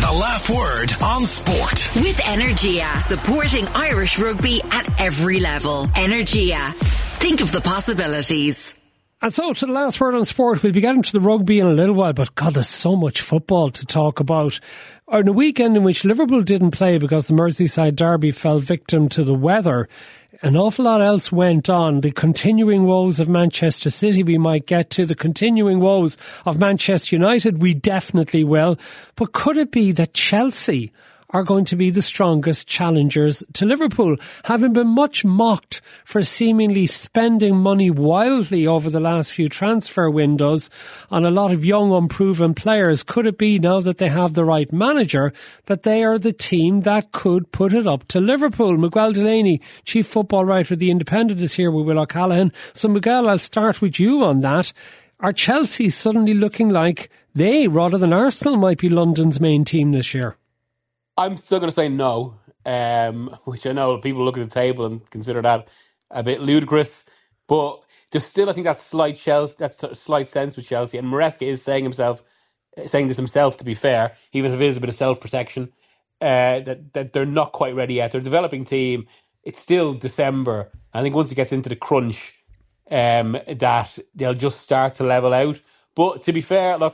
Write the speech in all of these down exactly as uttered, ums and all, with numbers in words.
The last word on sport. With Energia, supporting Irish rugby at every level. Energia. Think of the possibilities. And so, to the last word on sport, we'll be getting to the rugby in a little while, but God, there's so much football to talk about. On a weekend in which Liverpool didn't play because the Merseyside derby fell victim to the weather, an awful lot else went on. The continuing woes of Manchester City we might get to, the continuing woes of Manchester United we definitely will. But could it be that Chelsea are going to be the strongest challengers to Liverpool, having been much mocked for seemingly spending money wildly over the last few transfer windows on a lot of young, unproven players? Could it be, now that they have the right manager, that they are the team that could put it up to Liverpool? Miguel Delaney, Chief Football Writer of The Independent, is here with Will O'Callaghan. So, Miguel, I'll start with you on that. Are Chelsea suddenly looking like they, rather than Arsenal, might be London's main team this year? I'm still going to say no, um, which I know people look at the table and consider that a bit ludicrous. But there's still, I think, that slight Chelsea, that slight sense with Chelsea. And Maresca is saying himself, saying this himself, to be fair, even if it is a bit of self-protection, uh, that, that they're not quite ready yet. They're a developing team. It's still December. I think once it gets into the crunch, um, that they'll just start to level out. But to be fair, look,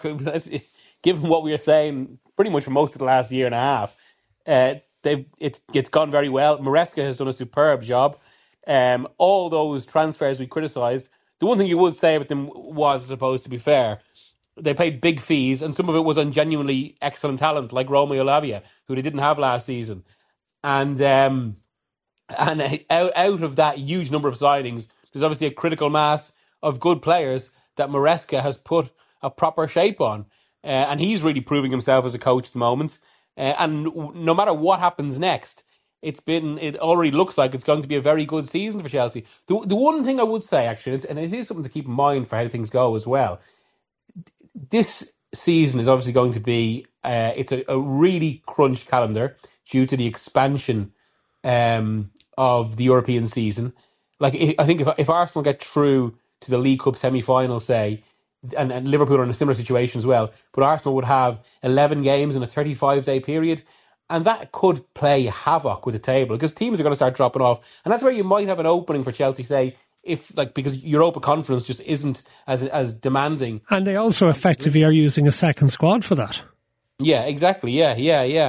given what we were saying pretty much for most of the last year and a half, Uh, they've it, it's gone very well. Maresca has done a superb job. Um, all those transfers we criticised, the one thing you would say about them was, I suppose, to be fair, they paid big fees, and some of it was on genuinely excellent talent, like Romeo Lavia, who they didn't have last season. And um, and out, out of that huge number of signings, there's obviously a critical mass of good players that Maresca has put a proper shape on. Uh, and he's really proving himself as a coach at the moment. Uh, and no matter what happens next, it's been it already looks like it's going to be a very good season for Chelsea. The the one thing I would say, actually, and it is something to keep in mind for how things go as well, this season is obviously going to be, uh, it's a, a really crunched calendar due to the expansion um, of the European season. Like, I think if, if Arsenal get through to the League Cup semi-final, say, And, and Liverpool are in a similar situation as well, but Arsenal would have eleven games in a thirty-five day period, and that could play havoc with the table because teams are going to start dropping off, and that's where you might have an opening for Chelsea, say, if like because Europa Conference just isn't as as demanding, and they also effectively are using a second squad for that. Yeah, exactly. Yeah, yeah, yeah.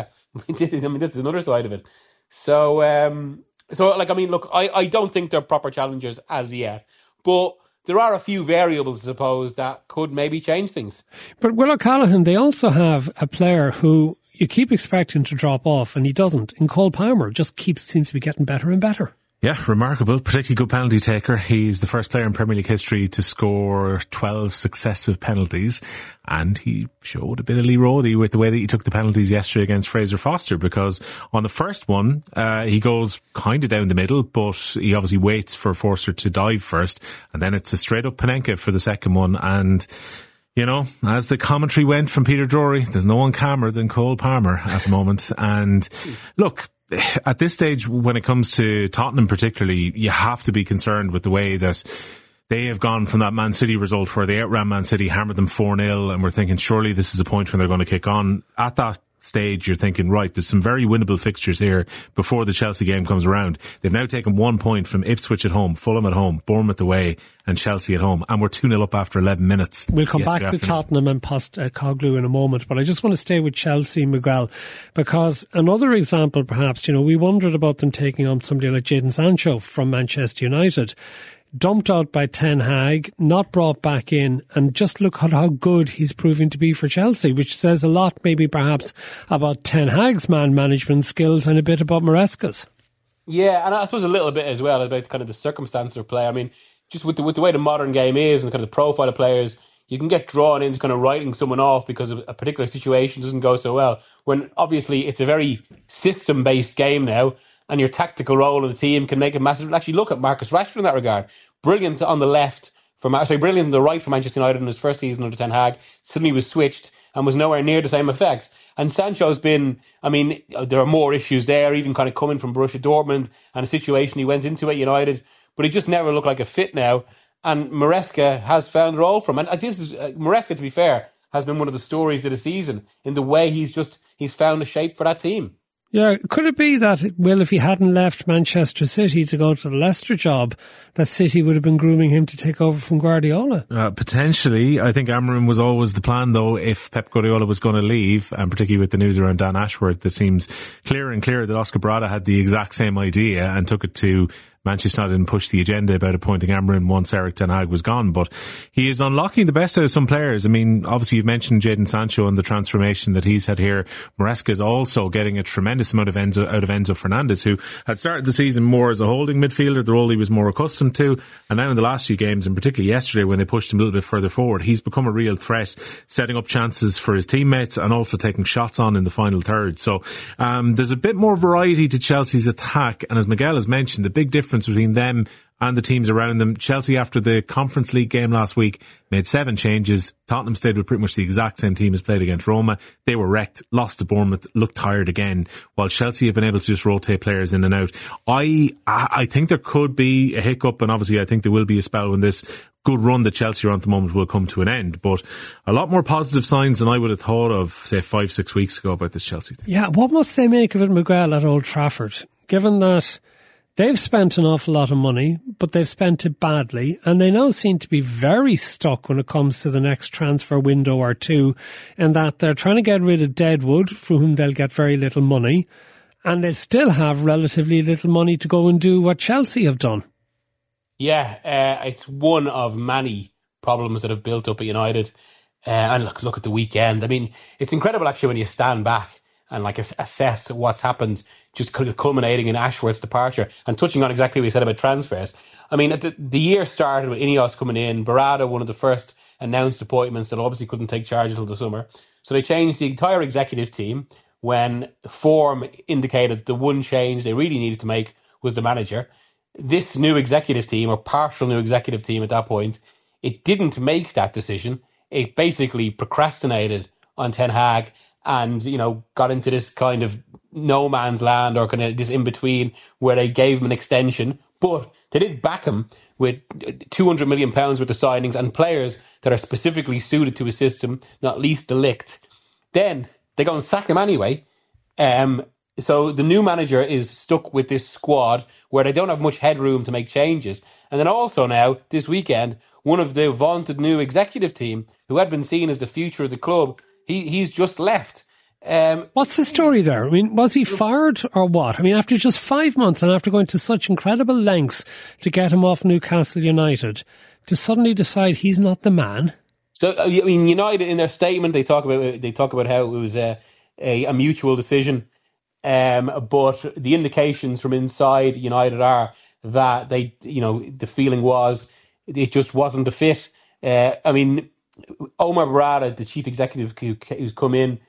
I mean, this is another side of it. So, um, so like, I mean, look, I, I don't think they're proper challengers as yet, but there are a few variables, I suppose, that could maybe change things. But Will O'Callaghan, they also have a player who you keep expecting to drop off, and he doesn't. In Cole Palmer, just keeps seems to be getting better and better. Yeah, remarkable, particularly good penalty taker. He's the first player in Premier League history to score twelve successive penalties, and he showed a bit of Lee Roddy with the way that he took the penalties yesterday against Fraser Foster, because on the first one, uh, he goes kind of down the middle, but he obviously waits for Forster to dive first, and then it's a straight up Panenka for the second one, and you know, as the commentary went from Peter Drury, there's no one calmer than Cole Palmer at the moment, and look, at this stage, when it comes to Tottenham particularly, you have to be concerned with the way that they have gone from that Man City result where they outran Man City, hammered them four nil, and we're thinking surely this is a point when they're going to kick on. At that stage, you're thinking, right, there's some very winnable fixtures here before the Chelsea game comes around. They've now taken one point from Ipswich at home, Fulham at home, Bournemouth away, and Chelsea at home, and we're two nil up after eleven minutes. We'll come back to afternoon. Tottenham and Post uh, Coglu in a moment, but I just want to stay with Chelsea, Miguel, because another example, perhaps, you know, we wondered about them taking on somebody like Jadon Sancho from Manchester United. Dumped out by Ten Hag, not brought back in, and just look at how good he's proving to be for Chelsea, which says a lot maybe perhaps about Ten Hag's man management skills and a bit about Maresca's. Yeah, and I suppose a little bit as well about kind of the circumstance of play. I mean, just with the, with the way the modern game is and kind of the profile of players, you can get drawn into kind of writing someone off because of a particular situation doesn't go so well, when obviously it's a very system-based game now, and your tactical role of the team can make a massive... Actually, look at Marcus Rashford in that regard. Brilliant on the left, for sorry, brilliant on the right for Manchester United in his first season under Ten Hag. Suddenly was switched and was nowhere near the same effect. And Sancho's been... I mean, there are more issues there, even kind of coming from Borussia Dortmund and a situation he went into at United. But he just never looked like a fit now. And Maresca has found a role for him. And this is... Uh, Maresca, to be fair, has been one of the stories of the season in the way he's just... he's found a shape for that team. Yeah, could it be that, well, if he hadn't left Manchester City to go to the Leicester job, that City would have been grooming him to take over from Guardiola? Uh, potentially. I think Amorim was always the plan, though, if Pep Guardiola was going to leave, and particularly with the news around Dan Ashworth, it seems clearer and clearer that Oscar Brada had the exact same idea and took it to Manchester United and pushed the agenda about appointing Amorim once Eric Ten Hag was gone. But he is unlocking the best out of some players. I mean, obviously you've mentioned Jadon Sancho and the transformation that he's had here. Maresca is also getting a tremendous amount of Enzo, out of Enzo Fernandez, who had started the season more as a holding midfielder, the role he was more accustomed to. And now in the last few games, and particularly yesterday when they pushed him a little bit further forward, he's become a real threat, setting up chances for his teammates and also taking shots on in the final third. So um, there's a bit more variety to Chelsea's attack. And as Miguel has mentioned, the big difference between them and the teams around them. Chelsea, after the Conference League game last week, made seven changes. Tottenham stayed with pretty much the exact same team as played against Roma. They were wrecked, lost to Bournemouth, looked tired again, while Chelsea have been able to just rotate players in and out. I I think there could be a hiccup, and obviously I think there will be a spell when this good run that Chelsea are on at the moment will come to an end. But a lot more positive signs than I would have thought of, say, five, six weeks ago about this Chelsea team. Yeah, what must they make of it, Miguel, at Old Trafford, given that they've spent an awful lot of money, but they've spent it badly, and they now seem to be very stuck when it comes to the next transfer window or two, in that they're trying to get rid of Deadwood, for whom they'll get very little money, and they still have relatively little money to go and do what Chelsea have done. Yeah, uh, it's one of many problems that have built up at United. Uh, and look, look at the weekend. I mean, it's incredible actually when you stand back and like assess what's happened, just culminating in Ashworth's departure and touching on exactly what you said about transfers. I mean, the, the year started with Ineos coming in, Barada, one of the first announced appointments that obviously couldn't take charge until the summer. So they changed the entire executive team when form indicated the one change they really needed to make was the manager. This new executive team, or partial new executive team at that point, it didn't make that decision. It basically procrastinated on Ten Hag and, you know, got into this kind of no man's land, or kind of this in between where they gave him an extension, but they did back him with two hundred million pounds worth of signings and players that are specifically suited to his system, not least De Ligt. Then they go and sack him anyway. Um, so the new manager is stuck with this squad where they don't have much headroom to make changes. And then also now, this weekend, one of the vaunted new executive team, who had been seen as the future of the club, he he's just left. Um, What's the story there? I mean, was he fired or what? I mean, after just five months and after going to such incredible lengths to get him off Newcastle United, to suddenly decide he's not the man. So, I mean, United, in their statement, they talk about they talk about how it was a a, a mutual decision, um, but the indications from inside United are that they, you know, the feeling was it just wasn't a fit. Uh, I mean, Omar Barada, the chief executive who, who's come in,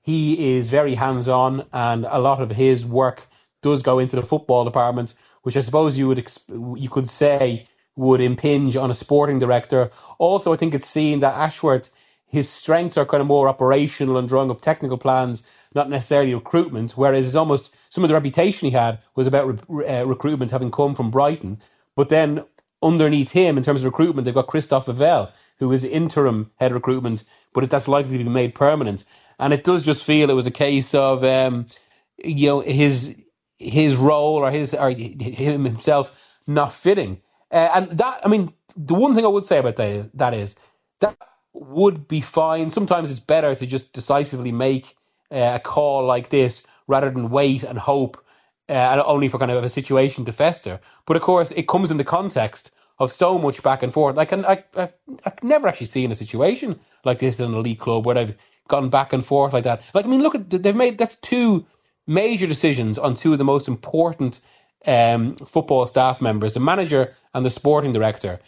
he is very hands-on, and a lot of his work does go into the football department, which I suppose you would you could say would impinge on a sporting director. Also, I think it's seen that Ashworth, his strengths are kind of more operational and drawing up technical plans, not necessarily recruitment, whereas it's almost some of the reputation he had was about re- uh, recruitment having come from Brighton. But then underneath him, in terms of recruitment, they've got Christophe Vivell, who is interim head recruitment, but that's likely to be made permanent. And it does just feel it was a case of, um, you know, his his role or his or him himself not fitting. Uh, and that, I mean, the one thing I would say about that is, that is that would be fine. Sometimes it's better to just decisively make uh, a call like this rather than wait and hope, uh, and only for kind of a situation to fester. But of course, it comes in the context of so much back and forth. Like, I, I, I've never actually seen a situation like this in an elite club where they've gone back and forth like that. Like, I mean, look at they've made that's two major decisions on two of the most important um, football staff members, the manager and the sporting director,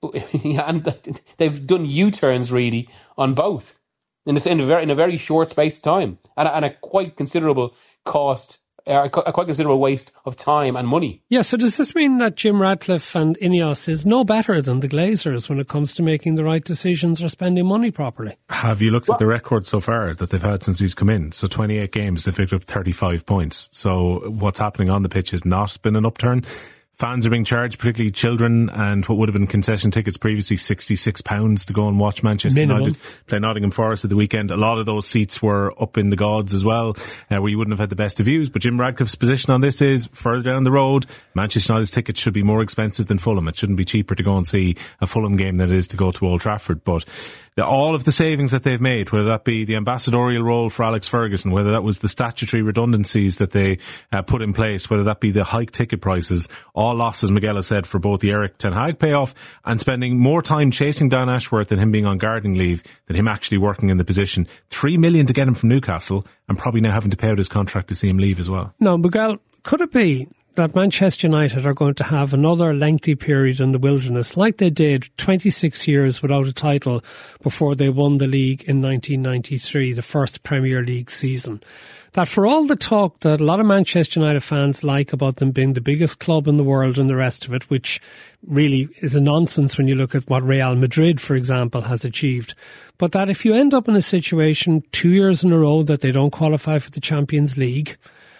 and they've done U-turns really on both in a, in a very in a very short space of time, and a, and a quite considerable cost. A quite considerable waste of time and money. Yeah, so does this mean that Jim Ratcliffe and Ineos is no better than the Glazers when it comes to making the right decisions or spending money properly? Have you looked well, at the record so far that they've had since he's come in? So twenty-eight games, they've picked up thirty-five points. So what's happening on the pitch has not been an upturn. fans are being charged, particularly children, and what would have been concession tickets previously, sixty-six pounds to go and watch Manchester Minimum. United play Nottingham Forest at the weekend. A lot of those seats were up in the gods as well, uh, where you wouldn't have had the best of views. But Jim Radcliffe's position on this is, further down the road, Manchester United's tickets should be more expensive than Fulham. It shouldn't be cheaper to go and see a Fulham game than it is to go to Old Trafford. But all of the savings that they've made, whether that be the ambassadorial role for Alex Ferguson, whether that was the statutory redundancies that they uh, put in place, whether that be the hike ticket prices, all losses, Miguel has said, for both the Eric Ten Hag payoff and spending more time chasing down Ashworth than him being on gardening leave, than him actually working in the position. Three million to get him from Newcastle, and probably now having to pay out his contract to see him leave as well. Now, Miguel, could it be that Manchester United are going to have another lengthy period in the wilderness, like they did twenty-six years without a title before they won the league in nineteen ninety-three, the first Premier League season? That for all the talk that a lot of Manchester United fans like about them being the biggest club in the world and the rest of it, which really is a nonsense when you look at what Real Madrid, for example, has achieved, but that if you end up in a situation two years in a row that they don't qualify for the Champions League,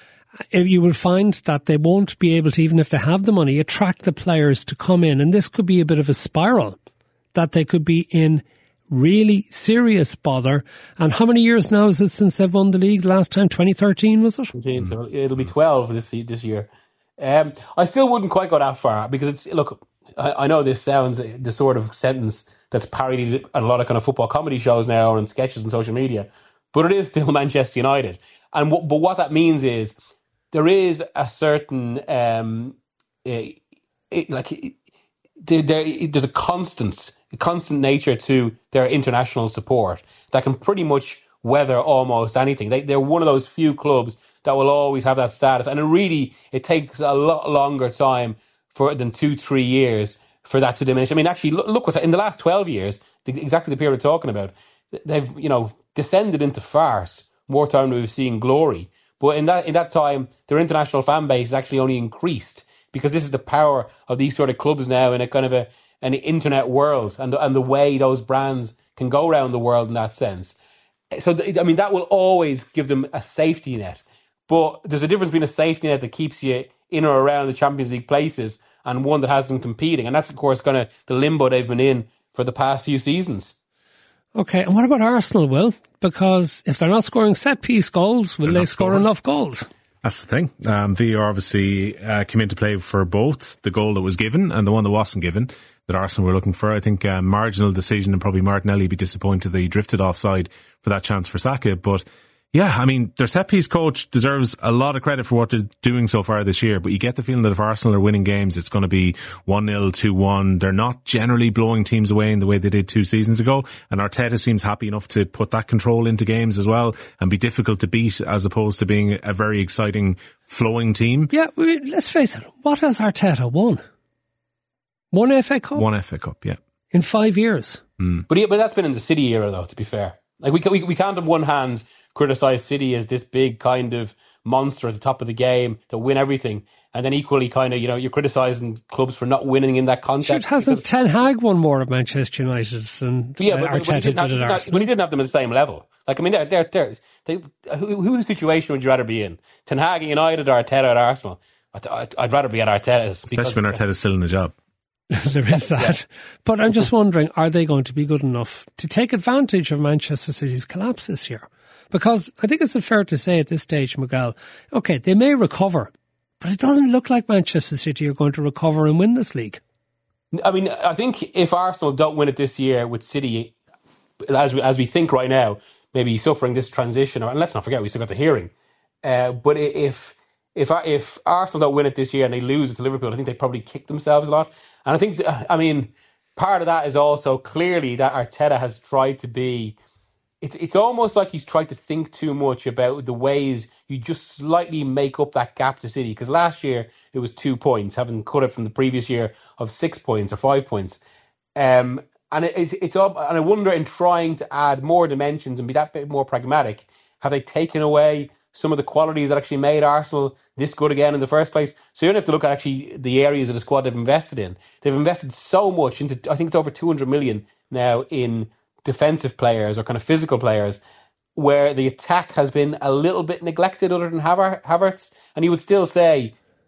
you will find that they won't be able to, even if they have the money, attract the players to come in. And this could be a bit of a spiral, that they could be in really serious bother. And how many years now is it since they've won the league? Last time, twenty thirteen, was it? So it'll be twelve this this year. Um, I still wouldn't quite go that far, because it's, look, I, I know this sounds the sort of sentence that's parodied on a lot of kind of football comedy shows now and sketches on social media, but it is still Manchester United. And what, but what that means is, there is a certain, um, it, it, like, it, there, there, there's a constant, a constant nature to their international support that can pretty much weather almost anything. They, they're one of those few clubs that will always have that status, and it really, it takes a lot longer time for than two, three years for that to diminish. I mean, actually, look, look what's in the last twelve years, the, exactly the period we're talking about, they've, you know, descended into farce more time than we've seen glory. But in that in that time, their international fan base has actually only increased, because this is the power of these sort of clubs now in a kind of a an internet world, and the, and the way those brands can go around the world in that sense. So, I mean, that will always give them a safety net. But there's a difference between a safety net that keeps you in or around the Champions League places and one that has them competing. And that's, of course, kind of the limbo they've been in for the past few seasons. Okay, and what about Arsenal, Will? Because if they're not scoring set-piece goals, will they score scoring. enough goals? That's the thing. Um, V A R obviously uh, came into play for both the goal that was given and the one that wasn't given, that Arsenal were looking for. I think uh, marginal decision, and probably Martinelli be disappointed that he drifted offside for that chance for Saka. But yeah, I mean, their set-piece coach deserves a lot of credit for what they're doing so far this year, but you get the feeling that if Arsenal are winning games, it's going to be one nil, two one. They're not generally blowing teams away in the way they did two seasons ago, and Arteta seems happy enough to put that control into games as well and be difficult to beat, as opposed to being a very exciting, flowing team. Yeah, let's face it, what has Arteta won? One F A Cup? One F A Cup, yeah. In five years. Mm. But, yeah, but that's been in the City era, though, to be fair. Like, we, we, we can't on one hand criticise City as this big kind of monster at the top of the game to win everything, and then equally kind of, you know, you're criticising clubs for not winning in that context. Sure, hasn't Ten Hag won more of Manchester United than yeah, uh, but, Arteta but he did have, at Arsenal? But he didn't have them at the same level. Like, I mean, they're, they're, they're, they, who, whose situation would you rather be in? Ten Hag at United or Arteta at Arsenal? I'd, I'd, I'd rather be at Arteta's. Especially when Arteta's still in the job. There is that. Yeah. But I'm just wondering, are they going to be good enough to take advantage of Manchester City's collapse this year? Because I think it's fair to say at this stage, Miguel, okay, they may recover, but it doesn't look like Manchester City are going to recover and win this league. I mean, I think if Arsenal don't win it this year with City, as we, as we think right now, maybe suffering this transition, or, and let's not forget, we still got the hearing. Uh, but if if if Arsenal don't win it this year and they lose it to Liverpool, I think they probably kick themselves a lot. And I think, I mean, part of that is also clearly that Arteta has tried to be, it's it's almost like he's tried to think too much about the ways you just slightly make up that gap to City. Because last year it was two points, having cut it from the previous year of six points or five points. Um, and it, it's, it's up, and I wonder, in trying to add more dimensions and be that bit more pragmatic, have they taken away some of the qualities that actually made Arsenal this good again in the first place? So you don't have to look at actually the areas of the squad they've invested in. They've invested so much into, I think it's over two hundred million now in defensive players or kind of physical players, where the attack has been a little bit neglected other than Havertz. And you would still say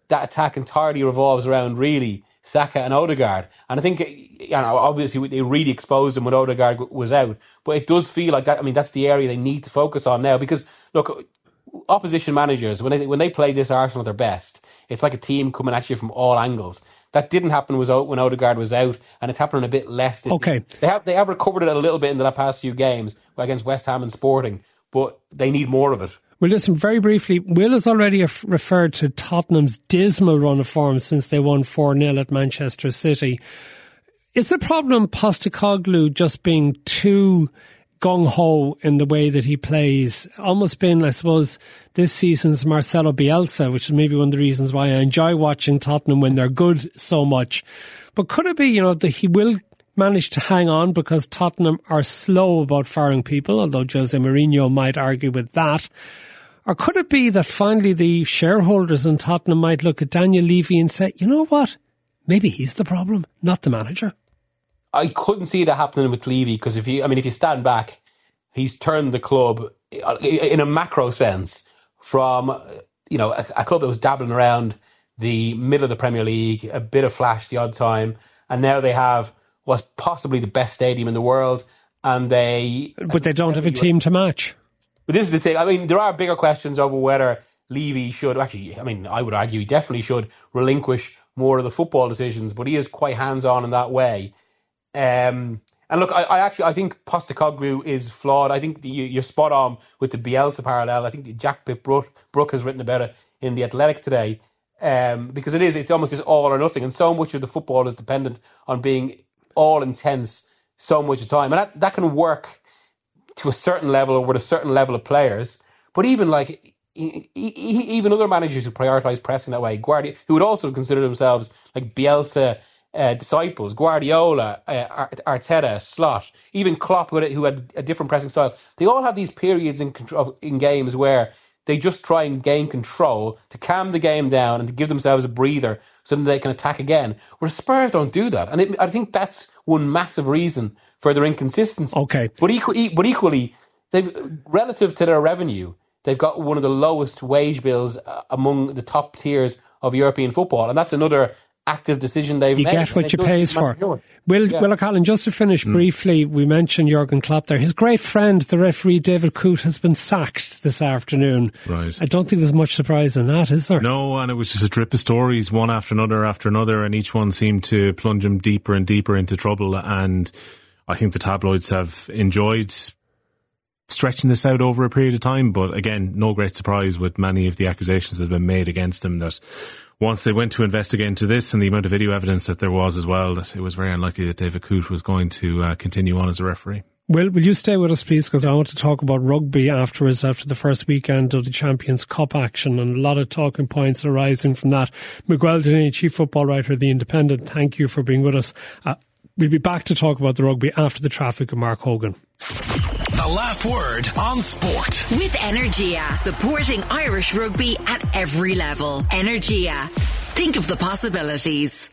that attack entirely revolves around really Saka and Odegaard. And I think, you know, obviously they really exposed them when Odegaard was out. But it does feel like that. I mean, that's the area they need to focus on now. Because, look, opposition managers, when they, when they play this Arsenal at their best, it's like a team coming at you from all angles. That didn't happen was when Odegaard was out, and it's happening a bit less. Okay. They have they have recovered it a little bit in the past few games against West Ham and Sporting, but they need more of it. Well, listen, very briefly, Will has already referred to Tottenham's dismal run of form since they won four nil at Manchester City. Is the problem Postecoglou just being too gung-ho in the way that he plays? Almost been, I suppose, this season's Marcelo Bielsa, which is maybe one of the reasons why I enjoy watching Tottenham when they're good so much. But could it be, you know, that he will manage to hang on because Tottenham are slow about firing people, although Jose Mourinho might argue with that? Or could it be that finally the shareholders in Tottenham might look at Daniel Levy and say, you know what, maybe he's the problem, not the manager? I couldn't see that happening with Levy, because if you, I mean, if you stand back, he's turned the club in a macro sense from, you know, a, a club that was dabbling around the middle of the Premier League, a bit of flash the odd time, and now they have what's possibly the best stadium in the world, and they... But they don't have a team to match. But this is the thing. I mean, there are bigger questions over whether Levy should... Actually, I mean, I would argue he definitely should relinquish more of the football decisions, but he is quite hands-on in that way. Um, and look, I, I actually I think Postecoglou is flawed. I think the, you're spot on with the Bielsa parallel. I think Jack Brook, Brook has written about it in The Athletic today, um, because it is, it's almost just all or nothing, and so much of the football is dependent on being all intense so much of the time. And that, that can work to a certain level or with a certain level of players. But even like e- e- even other managers who prioritise pressing that way, Guardiola, who would also consider themselves like Bielsa uh, disciples, Guardiola, uh, Arteta, Slot, even Klopp, who had, who had a different pressing style, they all have these periods in control, in games where they just try and gain control to calm the game down and to give themselves a breather so that they can attack again. Whereas Spurs don't do that. And it, I think that's one massive reason for their inconsistency. Okay. But, equally, but equally, they've relative to their revenue, they've got one of the lowest wage bills among the top tiers of European football. And that's another active decision they've you made. You get what you pays for. Will, yeah. Will Colin, just to finish mm. briefly, we mentioned Jurgen Klopp there. His great friend, the referee David Coote, has been sacked this afternoon. Right. I don't think there's much surprise in that, is there? No, and it was just a drip of stories, one after another after another, and each one seemed to plunge him deeper and deeper into trouble. And I think the tabloids have enjoyed stretching this out over a period of time. But again, no great surprise with many of the accusations that have been made against him, that once they went to investigate into this and the amount of video evidence that there was as well, that it was very unlikely that David Coote was going to uh, continue on as a referee. Will, will you stay with us, please? Because I want to talk about rugby afterwards, after the first weekend of the Champions Cup action, and a lot of talking points arising from that. Miguel Delaney, Chief Football Writer of The Independent, thank you for being with us. Uh, we'll be back to talk about the rugby after the traffic of Mark Hogan. The last word on sport. With Energia, supporting Irish rugby at every level. Energia. Think of the possibilities.